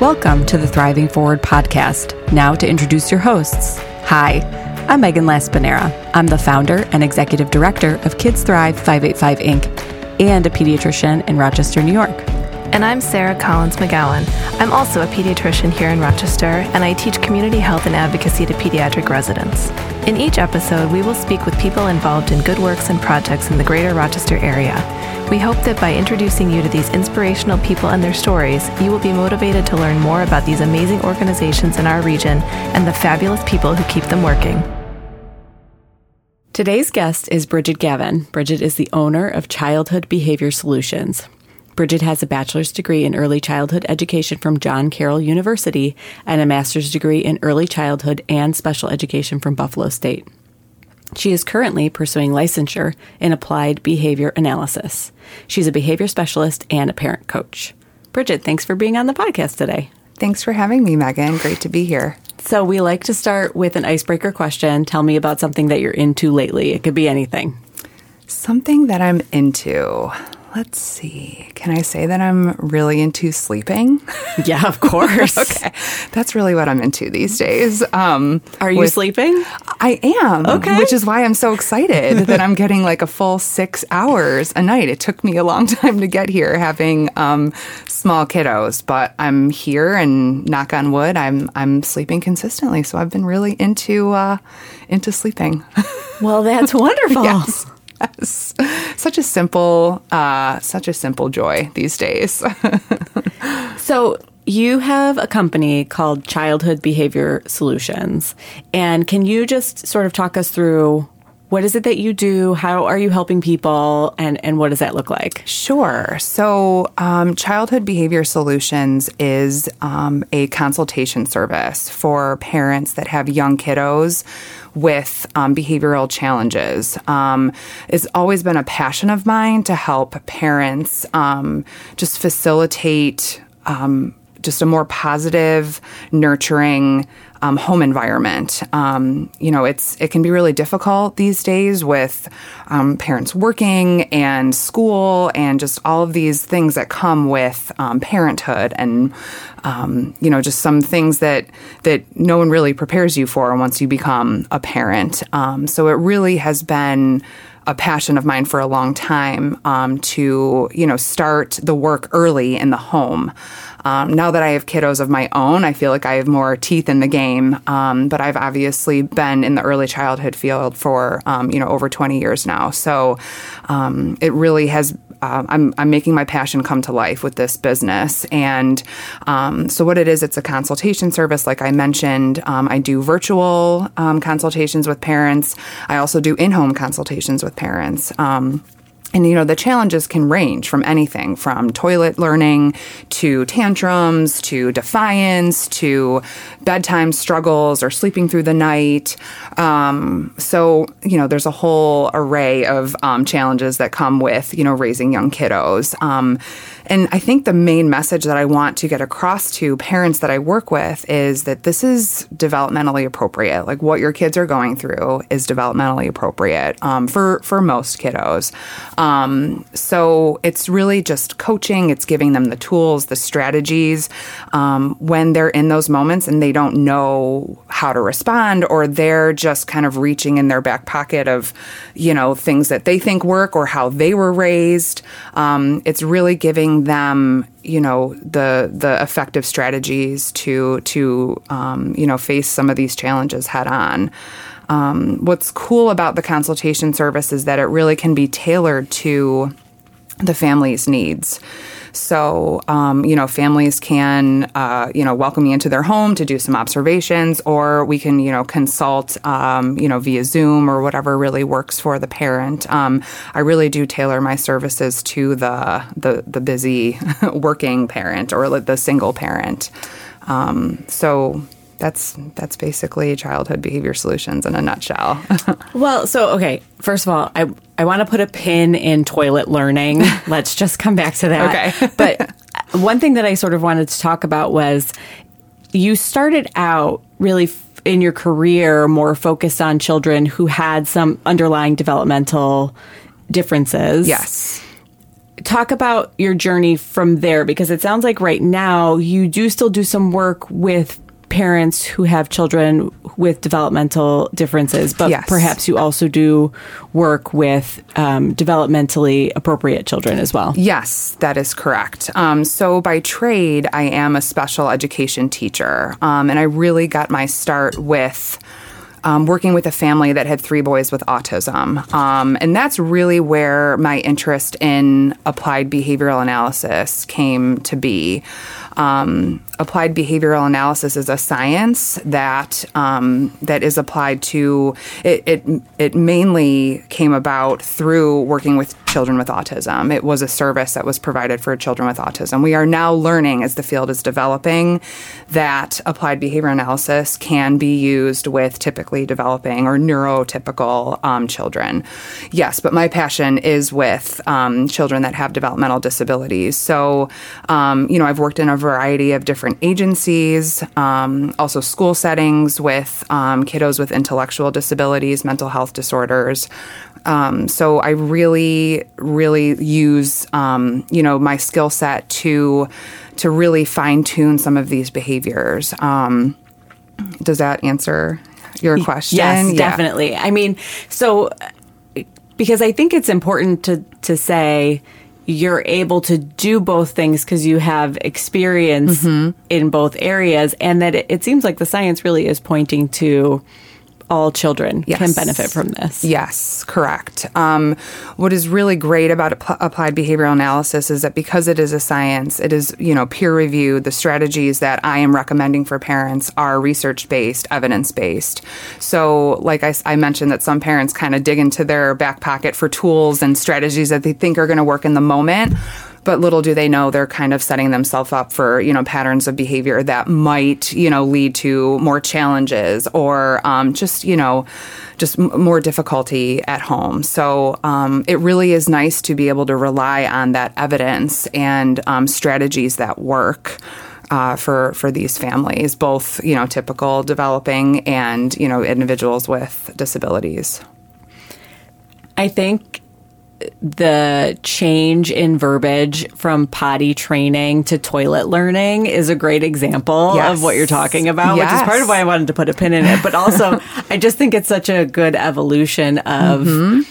Welcome to the Thriving Forward podcast. Now to introduce your hosts. Hi, I'm Megan Laspinera. I'm the founder and executive director of Kids Thrive 585 Inc. and a pediatrician in Rochester, New York. And I'm Sarah Collins McGowan. I'm also a pediatrician here in Rochester, and I teach community health and advocacy to pediatric residents. In each episode, we will speak with people involved in good works and projects in the greater Rochester area. We hope that by introducing you to these inspirational people and their stories, you will be motivated to learn more about these amazing organizations in our region and the fabulous people who keep them working. Today's guest is Bridget Gavin. Bridget is the owner of Childhood Behavior Solutions. Bridget has a bachelor's degree in early childhood education from John Carroll University and a master's degree in early childhood and special education from Buffalo State. She is currently pursuing licensure in applied behavior analysis. She's a behavior specialist and a parent coach. Bridget, thanks for being on the podcast today. Thanks for having me, Megan. Great to be here. So we like to start with an icebreaker question. Tell me about something that you're into lately. It could be anything. Something that I'm into. Let's see. Can I say that I'm really into sleeping? Yeah, of course. Okay. That's really what I'm into these days. Are you sleeping? I am. Okay. Which is why I'm so excited that I'm getting like a full 6 hours a night. It took me a long time to get here having small kiddos, but I'm here and knock on wood, I'm sleeping consistently. So I've been really into sleeping. Well, that's wonderful. Yes. Yes. Such a simple joy these days. So you have a company called Childhood Behavior Solutions. And can you just sort of talk us through what is it that you do? How are you helping people? And what does that look like? Sure. So Childhood Behavior Solutions is a consultation service for parents that have young kiddos with behavioral challenges. It's always been a passion of mine to help parents just facilitate just a more positive, nurturing home environment. It can be really difficult these days with parents working and school and just all of these things that come with parenthood and just some things that no one really prepares you for once you become a parent. So it really has been a passion of mine for a long time to start the work early in the home. Now that I have kiddos of my own, I feel like I have more teeth in the game. But I've obviously been in the early childhood field for over 20 years now. So it really has. I'm making my passion come to life with this business. And so what it is, it's a consultation service. Like I mentioned, I do virtual consultations with parents. I also do in-home consultations with parents. And, the challenges can range from anything from toilet learning to tantrums to defiance to bedtime struggles or sleeping through the night. So there's a whole array of challenges that come with, raising young kiddos. And I think the main message that I want to get across to parents that I work with is that this is developmentally appropriate. Like what your kids are going through is developmentally appropriate for most kiddos. So it's really just coaching. It's giving them the tools, the strategies when they're in those moments and they don't know how to respond, or they're just kind of reaching in their back pocket of, things that they think work or how they were raised. It's really giving them, the effective strategies to face some of these challenges head on. What's cool about the consultation service is that it really can be tailored to the family's needs. So, families can, welcome me into their home to do some observations, or we can, consult, via Zoom or whatever really works for the parent. I really do tailor my services to the busy working parent or the single parent. So that's basically Childhood Behavior Solutions in a nutshell. Well, so, okay, first of all, I want to put a pin in toilet learning. Let's just come back to that. Okay. But one thing that I sort of wanted to talk about was you started out really in your career more focused on children who had some underlying developmental differences. Yes. talk about your journey from there, because it sounds like right now you do still do some work with parents who have children with developmental differences, but Yes. perhaps you also do work with developmentally appropriate children as well. Yes, that is correct. So by trade, I am a special education teacher, and I really got my start with working with a family that had 3 boys with autism. And that's really where my interest in applied behavioral analysis came to be. Applied behavioral analysis is a science that that is applied to it mainly came about through working with children with autism. It was a service that was provided for children with autism. We are now learning, as the field is developing, that applied behavior analysis can be used with typically developing or neurotypical children. Yes, but my passion is with children that have developmental disabilities. So, I've worked in a variety of different agencies, also school settings with kiddos with intellectual disabilities, mental health disorders. So I really use, my skill set to really fine tune some of these behaviors. Does that answer your question? Yes, Yeah. definitely. I mean, so because I think it's important to say you're able to do both things because you have experience in both areas, and that it seems like the science really is pointing to all children Yes. can benefit from this. Yes, correct. What is really great about applied behavioral analysis is that because it is a science, it is, peer reviewed. The strategies that I am recommending for parents are research-based, evidence-based. So like I mentioned that some parents kind of dig into their back pocket for tools and strategies that they think are going to work in the moment. But little do they know they're kind of setting themselves up for, patterns of behavior that might, lead to more challenges or just more difficulty at home. So it really is nice to be able to rely on that evidence and strategies that work for these families, both, typical developing and, individuals with disabilities. I think the change in verbiage from potty training to toilet learning is a great example Yes. of what you're talking about, which is part of why I wanted to put a pin in it. But also, I just think it's such a good evolution of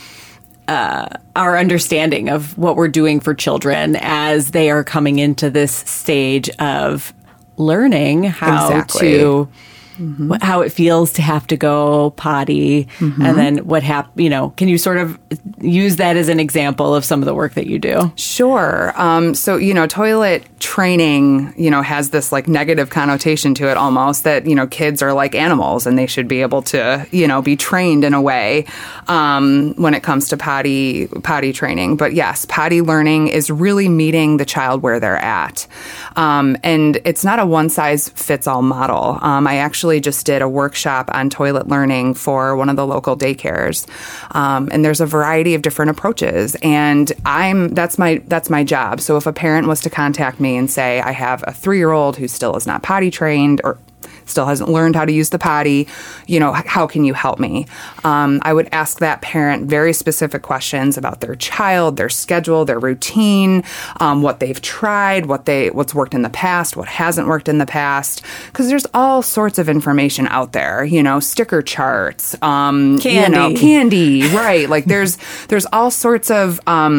our understanding of what we're doing for children as they are coming into this stage of learning how Exactly. to how it feels to have to go potty, and then what can you sort of use that as an example of some of the work that you do? Sure. So, toilet training, has this like negative connotation to it almost that, kids are like animals and they should be able to, be trained in a way when it comes to potty training. But yes, potty learning is really meeting the child where they're at. And it's not a one-size-fits-all model. I actually just did a workshop on toilet learning for one of the local daycares. And there's a variety of different approaches. And that's my job. So if a parent was to contact me and say, I have a 3-year-old who still is not potty trained or still hasn't learned how to use the potty, how can you help me? I would ask that parent very specific questions about their child, their schedule, their routine, what they've tried, what's worked in the past, what hasn't worked in the past, because there's all sorts of information out there, sticker charts, candy, right? Like there's all sorts of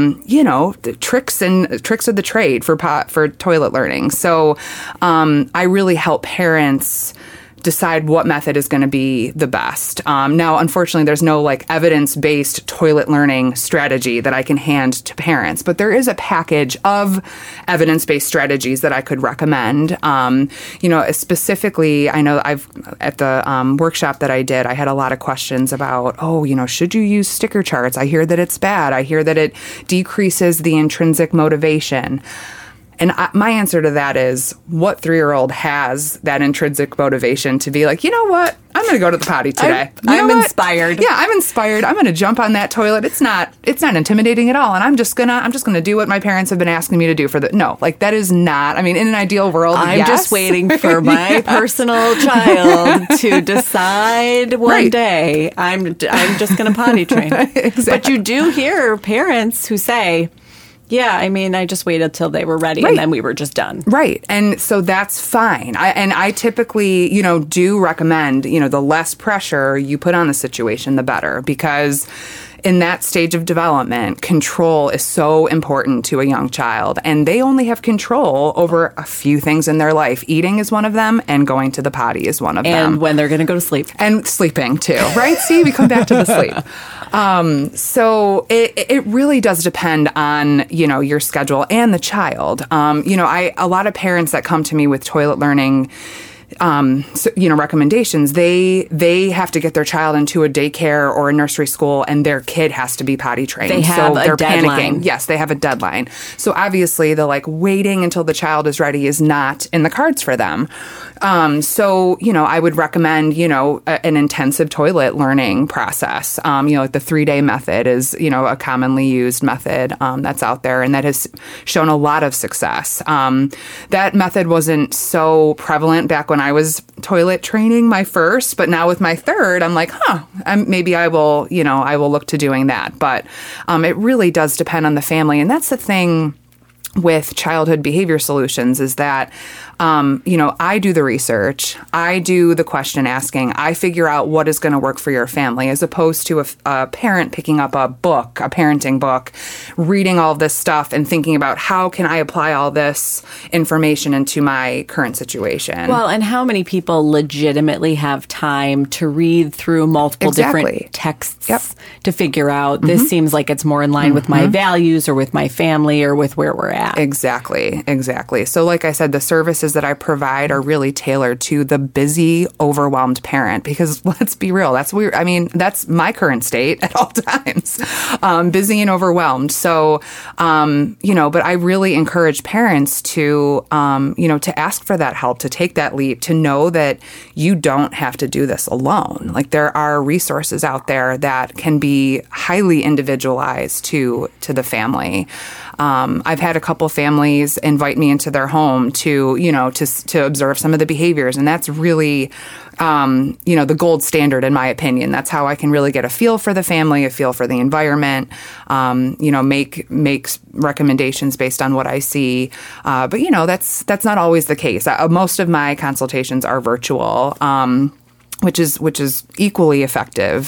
tricks of the trade for toilet learning. So I really help parents decide what method is going to be the best. Now, unfortunately, there's no evidence-based toilet learning strategy that I can hand to parents, but there is a package of evidence-based strategies that I could recommend. Specifically, I know at the workshop that I did, I had a lot of questions about, should you use sticker charts? I hear that it's bad. I hear that it decreases the intrinsic motivation. And my answer to that is, what 3-year-old has that intrinsic motivation to be like, you know what? I'm going to go to the potty today. I'm inspired. Yeah, I'm inspired. I'm going to jump on that toilet. It's not intimidating at all. And I'm just gonna do what my parents have been asking me to do that is not. I mean, in an ideal world, I'm just waiting for my personal child to decide one day I'm just going to potty train. Exactly. But you do hear parents who say, Yeah, I mean, I just waited till they were ready, Right. and then we were just done. Right. And so that's fine. I typically, do recommend, the less pressure you put on the situation, the better, because in that stage of development, control is so important to a young child, and they only have control over a few things in their life. Eating is one of them, and going to the potty is one of them. And when they're going to go to sleep. And sleeping too, right? See, we come back to the sleep. So it really does depend on, your schedule and the child. A lot of parents that come to me with toilet learning recommendations, they have to get their child into a daycare or a nursery school, and their kid has to be potty trained. They have they're a deadline. panicking. Yes, they have a deadline. So obviously, the waiting until the child is ready is not in the cards for them. I would recommend, an intensive toilet learning process. Like the 3-day method is, a commonly used method that's out there, and that has shown a lot of success. That method wasn't so prevalent back when I was toilet training my first, but now with my third, I'm like, maybe I will look to doing that. But it really does depend on the family, and that's the thing with Childhood Behavior Solutions is that, I do the research, I do the question asking, I figure out what is going to work for your family, as opposed to a parent picking up a book, a parenting book, reading all this stuff and thinking about how can I apply all this information into my current situation. Well, and how many people legitimately have time to read through multiple different texts to figure out this seems like it's more in line with my values or with my family or with where we're at. Exactly. So like I said, the services that I provide are really tailored to the busy, overwhelmed parent, because let's be real, that's weird. I mean, that's my current state at all times, busy and overwhelmed. So, but I really encourage parents to, to ask for that help, to take that leap, to know that you don't have to do this alone. Like, there are resources out there that can be highly individualized to the family. I've had a couple families invite me into their home to observe some of the behaviors, and that's really, the gold standard in my opinion. That's how I can really get a feel for the family, a feel for the environment, make recommendations based on what I see. But that's not always the case. Most of my consultations are virtual. Which is equally effective.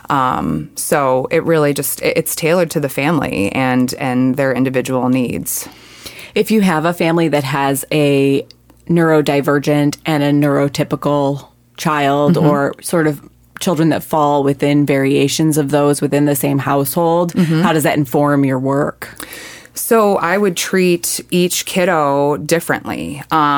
So it really it's tailored to the family and their individual needs. If you have a family that has a neurodivergent and a neurotypical child, or sort of children that fall within variations of those within the same household, how does that inform your work? So I would treat each kiddo differently.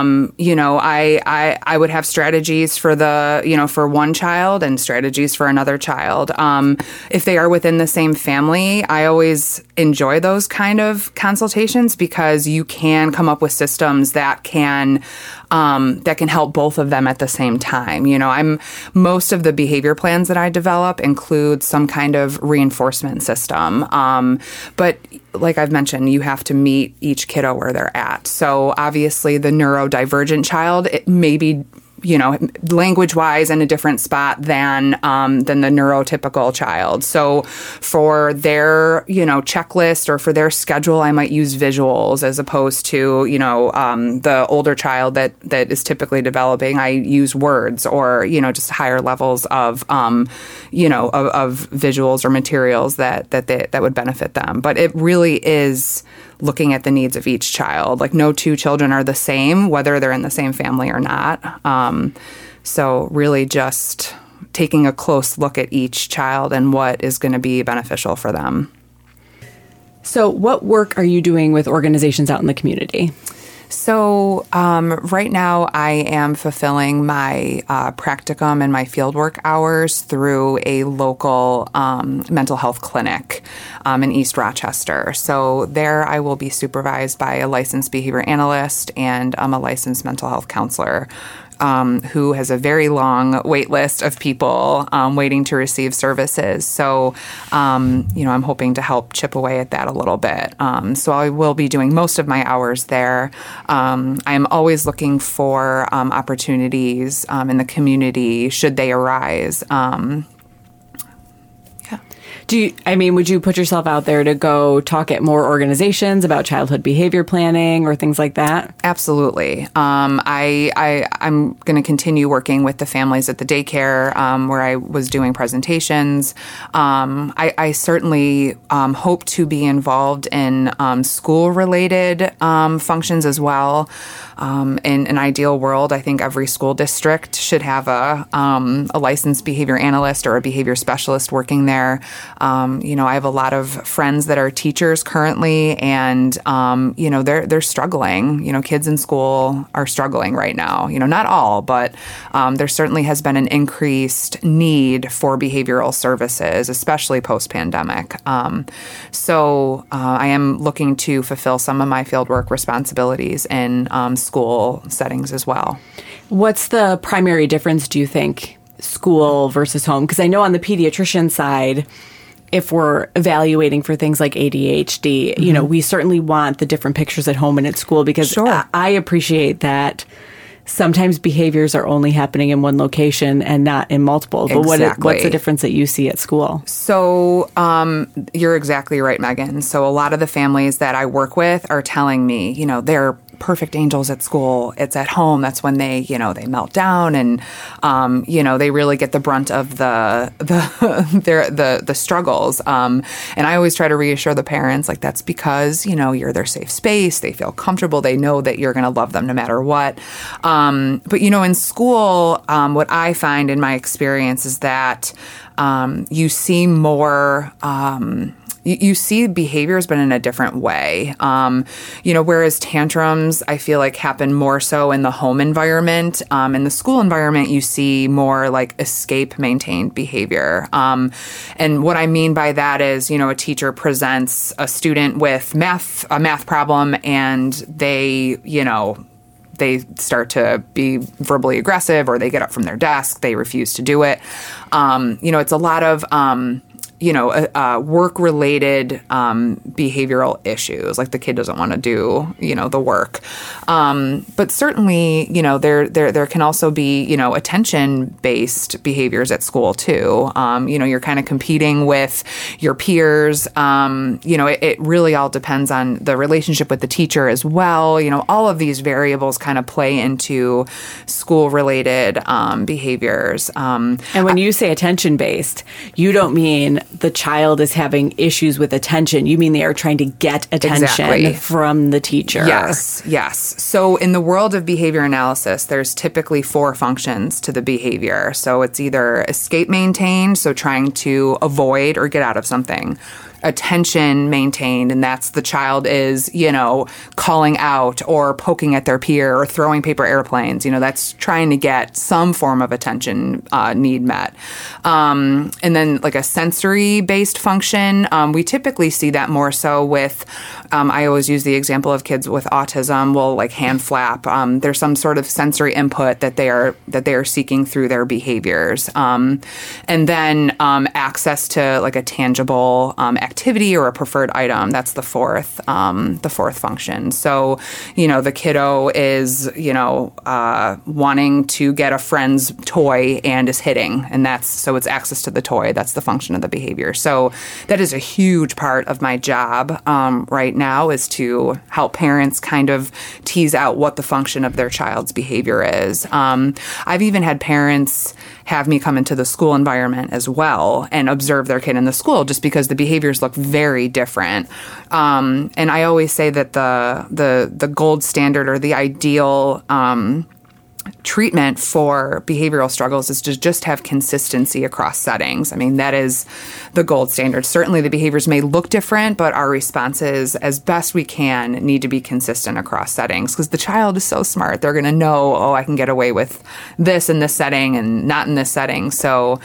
I would have strategies for for one child and strategies for another child. If they are within the same family, I always enjoy those kind of consultations, because you can come up with systems that can help both of them at the same time. Most of the behavior plans that I develop include some kind of reinforcement system. But like I've mentioned, you have to meet each kiddo where they're at. So obviously the neurodivergent child, it may be, language-wise in a different spot than the neurotypical child. So for their, checklist or for their schedule, I might use visuals as opposed to, the older child that is typically developing. I use words or, just higher levels of, of visuals or materials that would benefit them. But it really is looking at the needs of each child. Like, no two children are the same, whether they're in the same family or not. So really just taking a close look at each child and what is going to be beneficial for them. So what work are you doing with organizations out in the community? So right now I am fulfilling my practicum and my fieldwork hours through a local mental health clinic in East Rochester. So there I will be supervised by a licensed behavior analyst and a licensed mental health counselor, who has a very long wait list of people waiting to receive services. So, I'm hoping to help chip away at that a little bit. So I will be doing most of my hours there. I'm always looking for opportunities in the community should they arise. Would you put yourself out there to go talk at more organizations about childhood behavior planning or things like that? Absolutely. I'm going to continue working with the families at the daycare where I was doing presentations. I certainly hope to be involved in school-related functions as well. In an ideal world, I think every school district should have a licensed behavior analyst or a behavior specialist working there. I have a lot of friends that are teachers currently, and they're struggling. Kids in school are struggling right now. Not all, but there certainly has been an increased need for behavioral services, especially post-pandemic. So I am looking to fulfill some of my fieldwork responsibilities in school settings as well. What's the primary difference, do you think, school versus home? Because I know on the pediatrician side, if we're evaluating for things like ADHD, we certainly want the different pictures at home and at school, because Sure. I appreciate that sometimes behaviors are only happening in one location and not in multiple. But Exactly. what's the difference that you see at school? So you're exactly right, Megan. So a lot of the families that I work with are telling me, they're perfect angels at school. It's at home. That's when they melt down, and they really get the brunt of the struggles. And I always try to reassure the parents, like, that's because you're their safe space. They feel comfortable. They know that you're going to love them no matter what. But in school, what I find in my experience is that you see more. You see behaviors, but in a different way. Whereas tantrums, I feel like happen more so in the home environment. In the school environment, you see more like escape-maintained behavior. And what I mean by that is, a teacher presents a student with a math problem, and they start to be verbally aggressive, or they get up from their desk, they refuse to do it. It's a lot of work-related behavioral issues, like the kid doesn't want to do, the work. But certainly, there can also be, attention-based behaviors at school too. You're kind of competing with your peers. It really all depends on the relationship with the teacher as well. All of these variables kind of play into school-related behaviors. And when you say attention-based, you don't mean the child is having issues with attention. You mean they are trying to get attention Exactly. from the teacher. Yes. So in the world of behavior analysis, there's typically 4 functions to the behavior. So it's either escape maintained, so trying to avoid or get out of something. Attention maintained, and that's the child is, calling out or poking at their peer or throwing paper airplanes. That's trying to get some form of attention need met. And then like a sensory-based function, we typically see that more so with, I always use the example of kids with autism will like hand flap. There's some sort of sensory input that they are seeking through their behaviors. And then access to like a tangible activity or a preferred item. That's the fourth function. So, the kiddo is, wanting to get a friend's toy and is hitting, and so it's access to the toy. That's the function of the behavior. So that is a huge part of my job right now, is to help parents kind of tease out what the function of their child's behavior is. I've even had parents have me come into the school environment as well and observe their kid in the school, just because the behaviors look very different. And I always say that the gold standard or the ideal treatment for behavioral struggles is to just have consistency across settings. I mean, that is the gold standard. Certainly the behaviors may look different, but our responses, as best we can, need to be consistent across settings, because the child is so smart. They're going to know, I can get away with this in this setting and not in this setting. So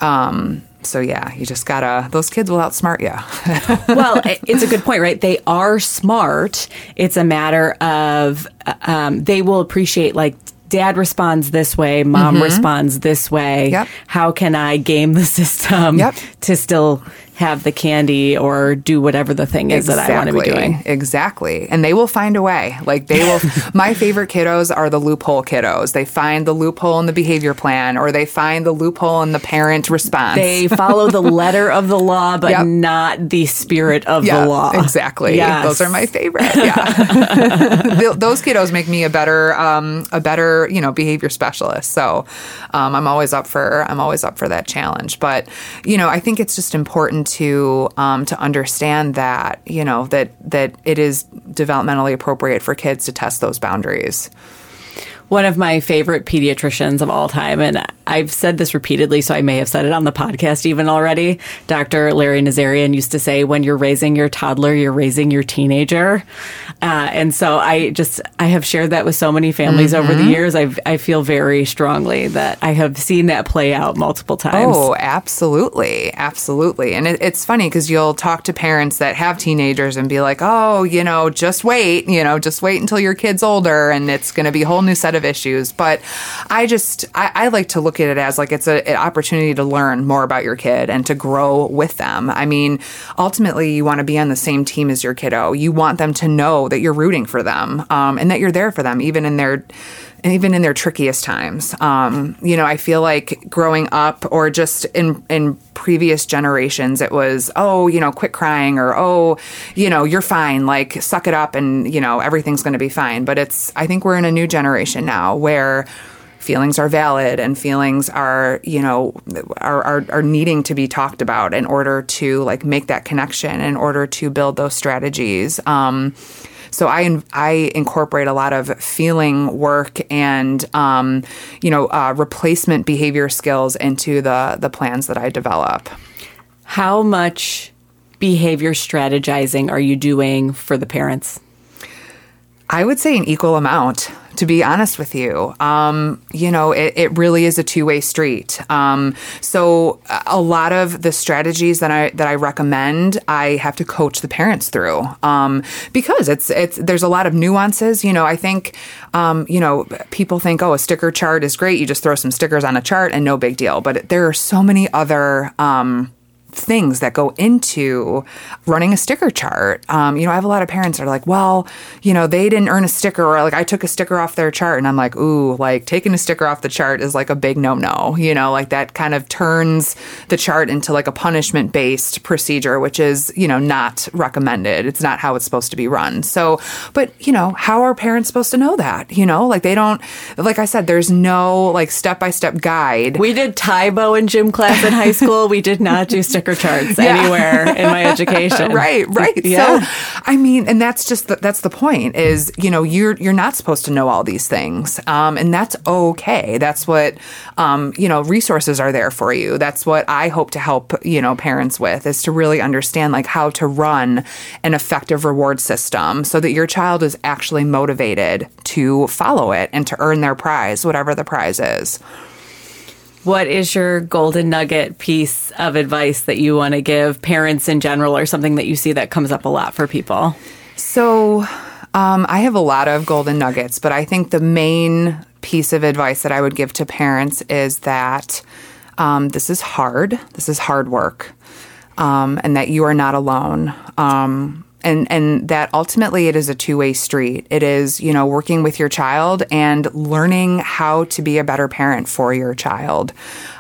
yeah, you just gotta, those kids will outsmart you. Well, it's a good point, right? They are smart. It's a matter of, they will appreciate, like, Dad responds this way, Mom responds this way. Yep. How can I game the system to still have the candy or do whatever the thing is that I want to be doing. Exactly. And they will find a way. Like they will. My favorite kiddos are the loophole kiddos. They find the loophole in the behavior plan, or they find the loophole in the parent response. They follow the letter of the law, but not the spirit of the law. Exactly. Yes. Those are my favorite. Yeah. Those kiddos make me a better, behavior specialist. So, I'm always up for that challenge. But, I think it's just important to understand that, that it is developmentally appropriate for kids to test those boundaries. One of my favorite pediatricians of all time, and I've said this repeatedly, so I may have said it on the podcast even already, Dr. Larry Nazarian used to say, when you're raising your toddler, you're raising your teenager. And so I have shared that with so many families over the years. I feel very strongly that I have seen that play out multiple times. Oh, absolutely. Absolutely. And it's funny because you'll talk to parents that have teenagers and be like, oh, just wait until your kid's older and it's going to be a whole new set of issues. But I like to look at it as like it's an opportunity to learn more about your kid and to grow with them. I mean, ultimately, you want to be on the same team as your kiddo. You want them to know that you're rooting for them and that you're there for them, even in their trickiest times. I feel like growing up or just in previous generations, it was, quit crying or, you're fine, like suck it up and, everything's going to be fine. But I think we're in a new generation now where feelings are valid and feelings are needing to be talked about in order to like make that connection, in order to build those strategies. So I incorporate a lot of feeling work and, replacement behavior skills into the plans that I develop. How much behavior strategizing are you doing for the parents? I would say an equal amount, to be honest with you. It really is a two-way street. So a lot of the strategies that I recommend, I have to coach the parents through, because there's a lot of nuances. I think, people think, a sticker chart is great. You just throw some stickers on a chart and no big deal. But there are so many other, things that go into running a sticker chart. I have a lot of parents that are like, well, they didn't earn a sticker, or like I took a sticker off their chart, and I'm like, ooh, like taking a sticker off the chart is like a big no-no, like that kind of turns the chart into like a punishment-based procedure, which is, not recommended. It's not how it's supposed to be run. So, but, how are parents supposed to know that? Like they don't, like I said, there's no like step-by-step guide. We did Taibo in gym class in high school. We did not do sticker charts anywhere in my education. Right. Yeah. So, I mean, and that's just that's the point is, you're not supposed to know all these things. And that's okay. That's what, resources are there for you. That's what I hope to help, parents with, is to really understand like how to run an effective reward system so that your child is actually motivated to follow it and to earn their prize, whatever the prize is. What is your golden nugget piece of advice that you want to give parents in general, or something that you see that comes up a lot for people? So I have a lot of golden nuggets, but I think the main piece of advice that I would give to parents is that this is hard. This is hard work, and that you are not alone. And that ultimately it is a two-way street. It is, working with your child and learning how to be a better parent for your child.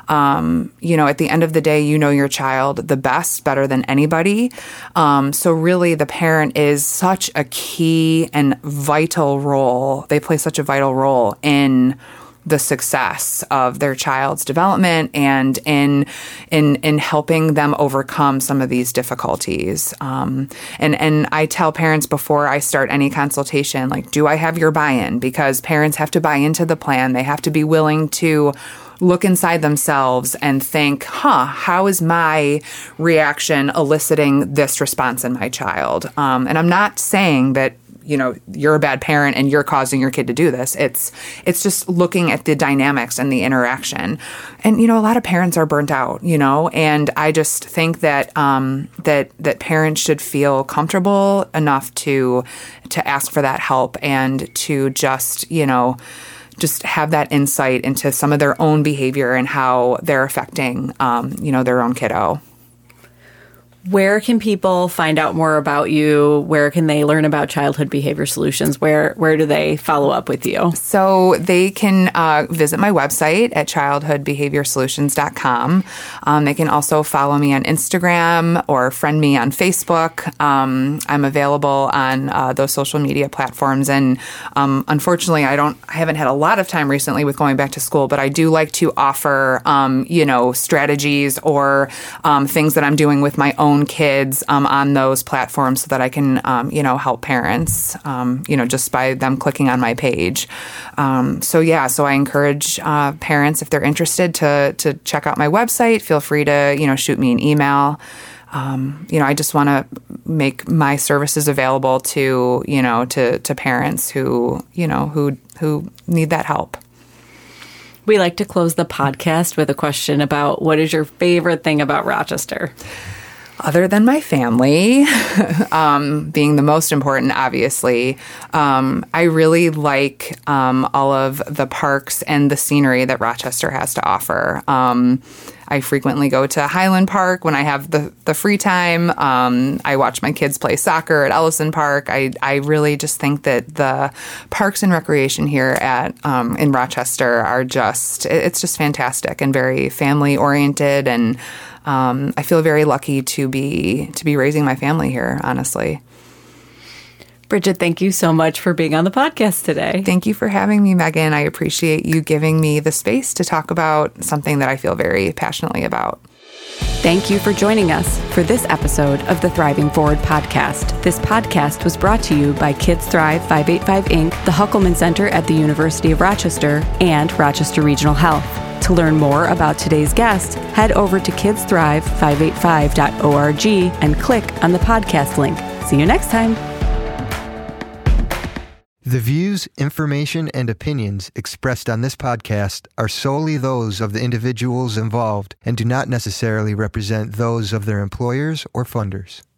At the end of the day, your child the best, better than anybody. So really the parent is such a key and vital role. They play such a vital role in the success of their child's development and in helping them overcome some of these difficulties. And I tell parents before I start any consultation, like, do I have your buy-in? Because parents have to buy into the plan. They have to be willing to look inside themselves and think, how is my reaction eliciting this response in my child? And I'm not saying that you're a bad parent and you're causing your kid to do this. It's just looking at the dynamics and the interaction. And, a lot of parents are burnt out, and I just think that, that parents should feel comfortable enough to ask for that help and to just have that insight into some of their own behavior and how they're affecting, their own kiddo. Where can people find out more about you? Where can they learn about Childhood Behavior Solutions? Where do they follow up with you? So they can visit my website at childhoodbehaviorsolutions.com. They can also follow me on Instagram or friend me on Facebook. I'm available on those social media platforms. And unfortunately, I haven't had a lot of time recently with going back to school, but I do like to offer, strategies or things that I'm doing with my own kids on those platforms so that I can, help parents, just by them clicking on my page. So I encourage parents, if they're interested, to check out my website. Feel free to, shoot me an email. I just want to make my services available to parents who need that help. We like to close the podcast with a question about what is your favorite thing about Rochester? Other than my family, being the most important, obviously, I really like all of the parks and the scenery that Rochester has to offer. I frequently go to Highland Park when I have the free time. I watch my kids play soccer at Ellison Park. I really just think that the parks and recreation here in Rochester are it's just fantastic and very family oriented, and I feel very lucky to be raising my family here, honestly. Bridget, thank you so much for being on the podcast today. Thank you for having me, Megan. I appreciate you giving me the space to talk about something that I feel very passionately about. Thank you for joining us for this episode of the Thriving Forward podcast. This podcast was brought to you by Kids Thrive 585 Inc., the Huckelman Center at the University of Rochester, and Rochester Regional Health. To learn more about today's guest, head over to kidsthrive585.org and click on the podcast link. See you next time. The views, information, and opinions expressed on this podcast are solely those of the individuals involved and do not necessarily represent those of their employers or funders.